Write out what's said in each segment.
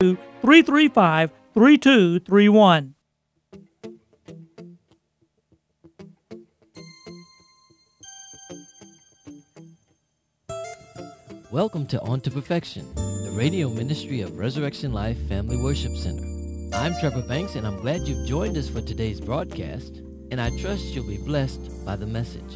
335-3231. Welcome to On to Perfection, the radio ministry of Resurrection Life Family Worship Center. I'm Trevor Banks, and I'm glad you've joined us for today's broadcast, and I trust you'll be blessed by the message.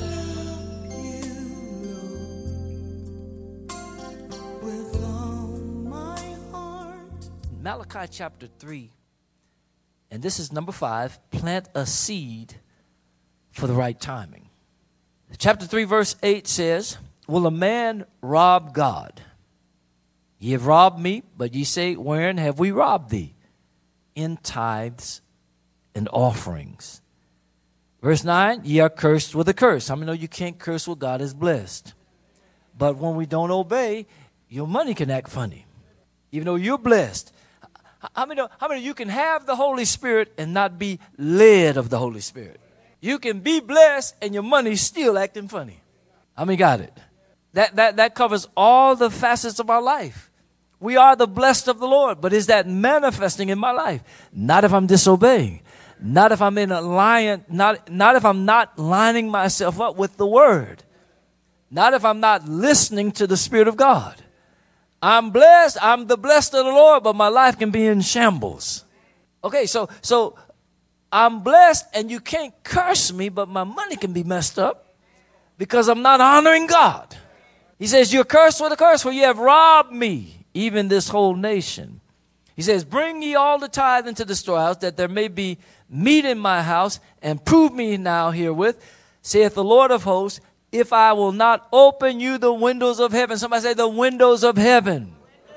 Malachi chapter 3, and this is number 5, plant a seed for the right timing. Chapter 3, verse 8 says, will a man rob God? Ye have robbed me, but ye say, wherein have we robbed thee? In tithes and offerings. Verse 9, ye are cursed with a curse. How many know you can't curse what God has blessed? But when we don't obey, your money can act funny, even though you're blessed. How many know you can have the Holy Spirit and not be led of the Holy Spirit? You can be blessed and your money's still acting funny. How many got it? That covers all the facets of our life. We are the blessed of the Lord, but is that manifesting in my life? Not if I'm disobeying. Not if I'm in alliance, not if I'm not lining myself up with the Word. Not if I'm not listening to the Spirit of God. I'm blessed. I'm the blessed of the Lord, but my life can be in shambles. Okay, so I'm blessed, and you can't curse me, but my money can be messed up because I'm not honoring God. He says, you're cursed with a curse, for ye have robbed me, even this whole nation. He says, bring ye all the tithe into the storehouse, that there may be meat in my house, and prove me now herewith, saith the Lord of hosts, if I will not open you the windows of heaven. Somebody say, the windows of heaven.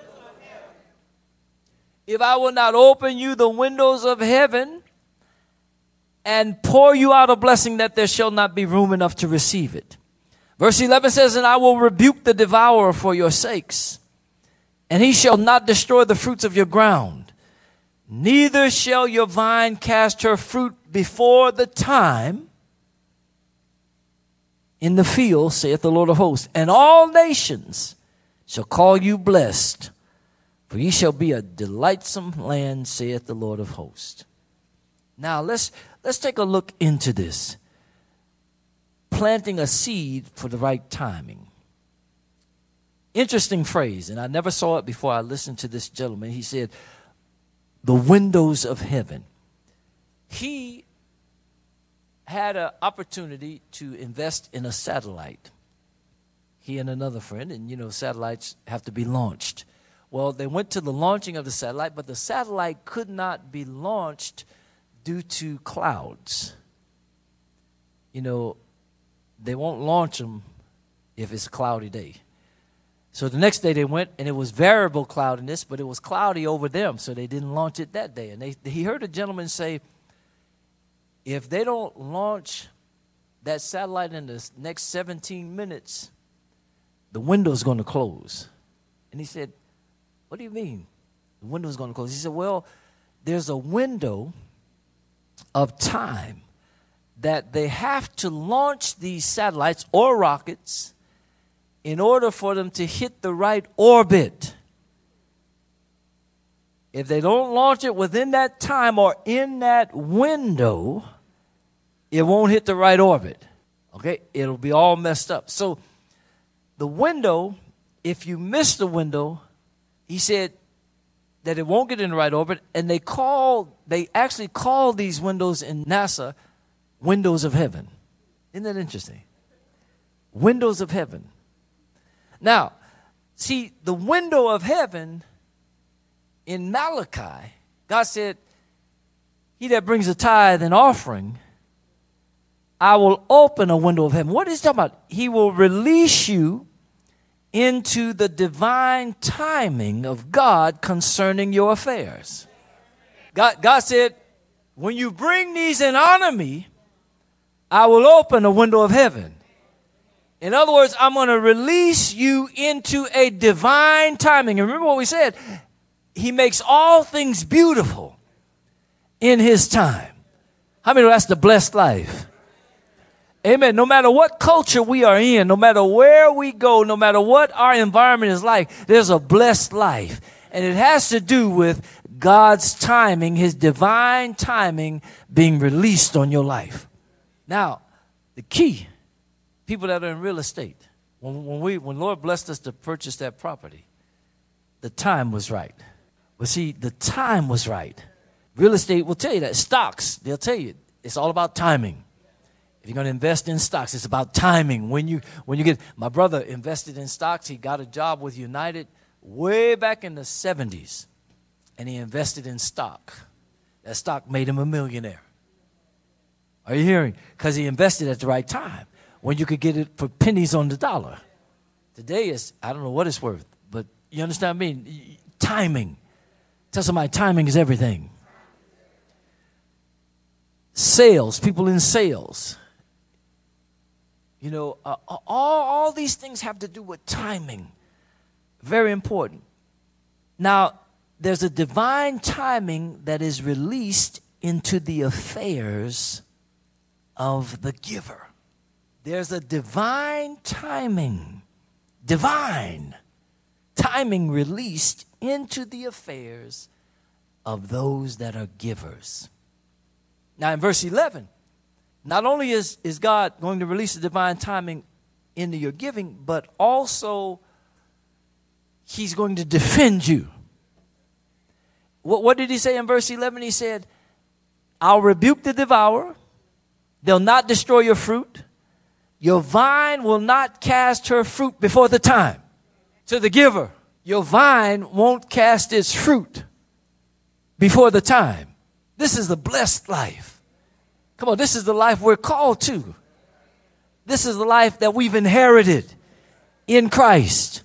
If I will not open you the windows of heaven and pour you out a blessing, that there shall not be room enough to receive it. Verse 11 says, and I will rebuke the devourer for your sakes, and he shall not destroy the fruits of your ground. Neither shall your vine cast her fruit before the time in the field, saith the Lord of hosts. And all nations shall call you blessed, for ye shall be a delightsome land, saith the Lord of hosts. Now let's take a look into this. Planting a seed for the right timing. Interesting phrase, and I never saw it before I listened to this gentleman. He said, the windows of heaven. He had an opportunity to invest in a satellite. He and another friend, and satellites have to be launched. Well, they went to the launching of the satellite, but the satellite could not be launched due to clouds. They won't launch them if it's a cloudy day. So the next day they went, and it was variable cloudiness, but it was cloudy over them, so they didn't launch it that day. And he heard a gentleman say, if they don't launch that satellite in the next 17 minutes, the window's going to close. And he said, what do you mean the window's going to close? He said, well, there's a window of time that they have to launch these satellites or rockets in order for them to hit the right orbit. If they don't launch it within that time or in that window, it won't hit the right orbit. Okay? It'll be all messed up. So the window, if you miss the window, he said that it won't get in the right orbit, and they actually call these windows in NASA windows of heaven. Isn't that interesting? Windows of heaven. Now, see, the window of heaven in Malachi, God said, he that brings a tithe and offering, I will open a window of heaven. What is he talking about? He will release you into the divine timing of God concerning your affairs. God said, when you bring these and honor me, I will open a window of heaven. In other words, I'm going to release you into a divine timing. And remember what we said, he makes all things beautiful in his time. How many know that's the blessed life? Amen. No matter what culture we are in, no matter where we go, no matter what our environment is like, there's a blessed life. And it has to do with God's timing, his divine timing being released on your life. Now, the key, people that are in real estate, when Lord blessed us to purchase that property, the time was right. Well, see, the time was right. Real estate will tell you that. Stocks, they'll tell you it's all about timing. If you're going to invest in stocks, it's about timing. When you get, my brother invested in stocks. He got a job with United way back in the 70s, and he invested in stock. That stock made him a millionaire. Are you hearing? Because he invested at the right time when you could get it for pennies on the dollar. Today is, I don't know what it's worth, but you understand what I mean? Timing. Tell somebody timing is everything. Sales, people in sales. You know, all these things have to do with timing. Very important. Now, there's a divine timing that is released into the affairs of the giver. There's a divine timing released into the affairs of those that are givers. Now, in verse 11, not only is God going to release the divine timing into your giving, but also he's going to defend you. What did he say in verse 11? He said, I'll rebuke the devourer. They'll not destroy your fruit. Your vine will not cast her fruit before the time. To the giver, your vine won't cast its fruit before the time. This is the blessed life. Come on, this is the life we're called to. This is the life that we've inherited in Christ.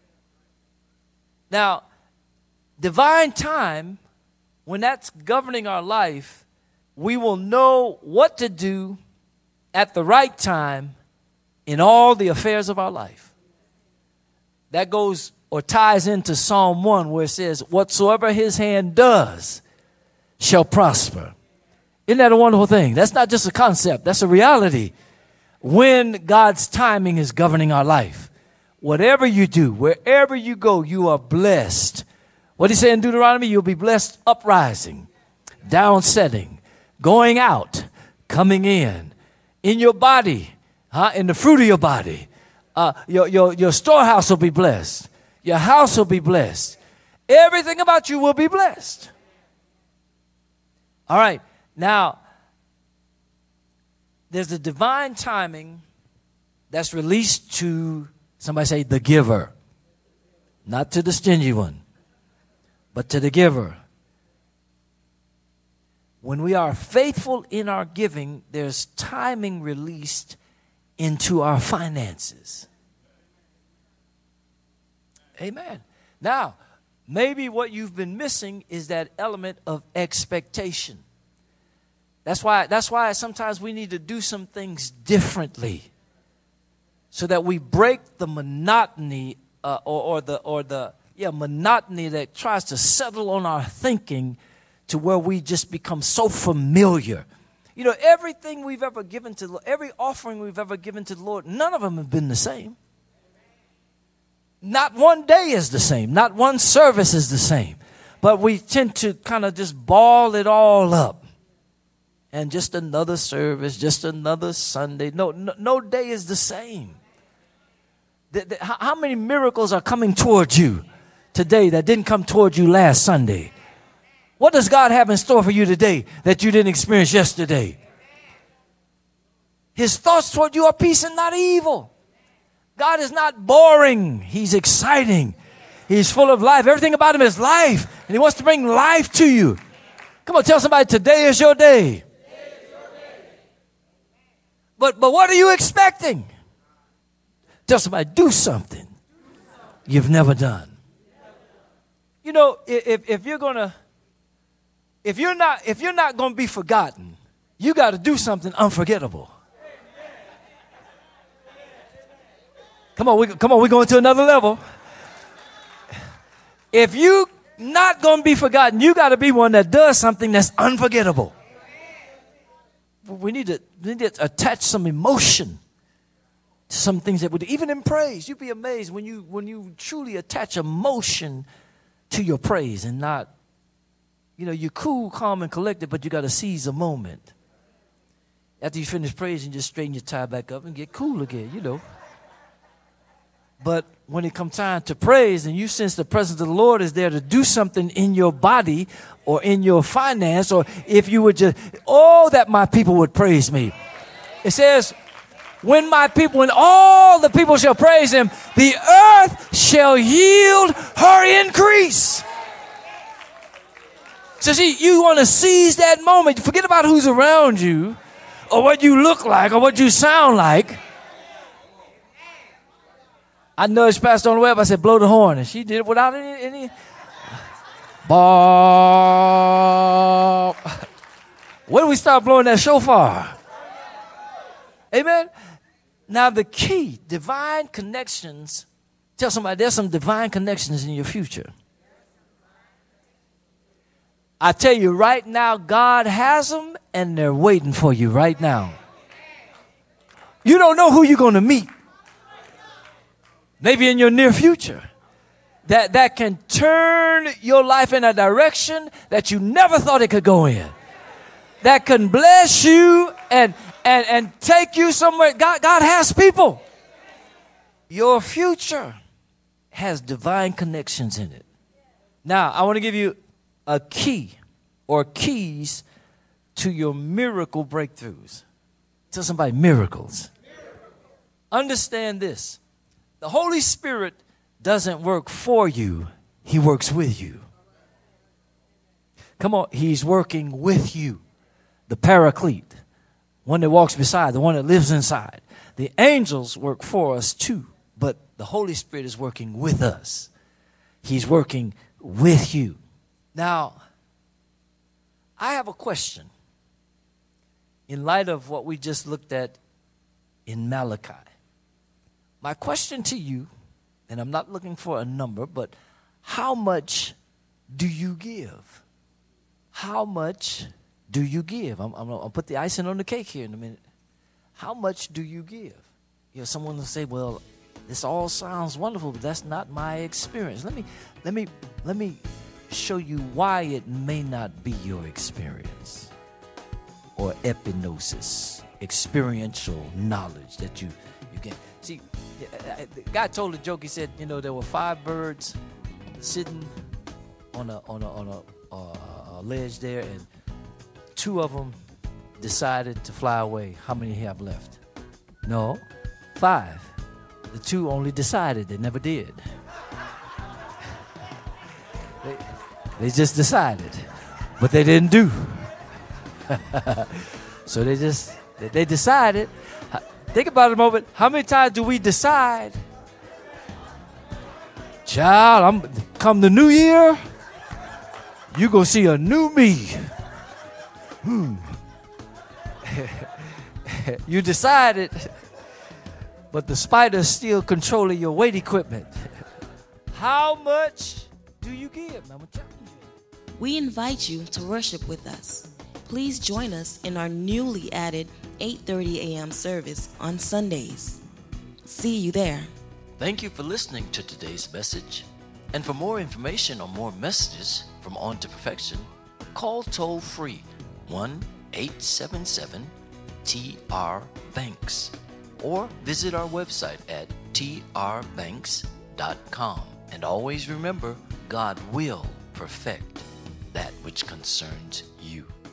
Now, divine time, when that's governing our life, we will know what to do at the right time in all the affairs of our life. That goes or ties into Psalm 1 where it says, whatsoever his hand does shall prosper. Isn't that a wonderful thing? That's not just a concept. That's a reality. When God's timing is governing our life, whatever you do, wherever you go, you are blessed. What did he say in Deuteronomy? You'll be blessed uprising, downsetting, going out, coming in your body, in the fruit of your body. Your storehouse will be blessed. Your house will be blessed. Everything about you will be blessed. All right. Now, there's a divine timing that's released to, somebody say, the giver. Not to the stingy one, but to the giver. When we are faithful in our giving, there's timing released into our finances. Amen. Now, maybe what you've been missing is that element of expectation. That's why sometimes we need to do some things differently so that we break the monotony monotony that tries to settle on our thinking to where we just become so familiar. You know, everything we've ever given to the Lord, every offering we've ever given to the Lord, none of them have been the same. Not one day is the same. Not one service is the same. But we tend to kind of just ball it all up. And just another service, just another Sunday. No day is the same. How many miracles are coming towards you today that didn't come toward you last Sunday? What does God have in store for you today that you didn't experience yesterday? His thoughts toward you are peace and not evil. God is not boring. He's exciting. He's full of life. Everything about him is life. And he wants to bring life to you. Come on, tell somebody, today is your day. But what are you expecting? Tell somebody, do something you've never done. You know, if you're not going to be forgotten, you got to do something unforgettable. Come on, we're going to another level. If you not going to be forgotten, you got to be one that does something that's unforgettable. We need to attach some emotion to some things that would, even in praise, you'd be amazed when you truly attach emotion to your praise and not, you're cool, calm, and collected, but you got to seize a moment. After you finish praising, just straighten your tie back up and get cool again, But when it comes time to praise and you sense the presence of the Lord is there to do something in your body or in your finance, or if you would just, that my people would praise me. It says, when all the people shall praise him, the earth shall yield her increase. So see, you want to seize that moment. Forget about who's around you or what you look like or what you sound like. I nudged Pastor on the web. I said, blow the horn. And she did it without any Bob. When do we start blowing that shofar? Amen. Now the key, divine connections. Tell somebody there's some divine connections in your future. I tell you right now, God has them and they're waiting for you right now. You don't know who you're going to meet. Maybe in your near future. That can turn your life in a direction that you never thought it could go in. That can bless you and take you somewhere. God has people. Your future has divine connections in it. Now, I want to give you a key or keys to your miracle breakthroughs. Tell somebody miracles. Understand this. The Holy Spirit doesn't work for you. He works with you. Come on, he's working with you. The Paraclete, one that walks beside, the one that lives inside. The angels work for us too, but the Holy Spirit is working with us. He's working with you. Now, I have a question in light of what we just looked at in Malachi. My question to you, and I'm not looking for a number, but how much do you give? How much do you give? I'll put the icing on the cake here in a minute. How much do you give? Someone will say, well, this all sounds wonderful, but that's not my experience. Let me show you why it may not be your experience or epinosis, experiential knowledge that you get. See, the guy told a joke. He said, there were 5 birds sitting on a ledge there, and 2 of them decided to fly away. How many have left? No, 5. The 2 only decided. They never did. They just decided, but they didn't do. So they decided. Think about it a moment. How many times do we decide? Child, come the new year, you gonna see a new me. You decided, but the spider's still controlling your weight equipment. How much do you give? I'm telling you. We invite you to worship with us. Please join us in our newly added 8:30 a.m. service on Sundays. See you there. Thank you for listening to today's message. And for more information or more messages from On to Perfection, call toll free 1-877-TR-BANKS or visit our website at trbanks.com. And always remember, God will perfect that which concerns you.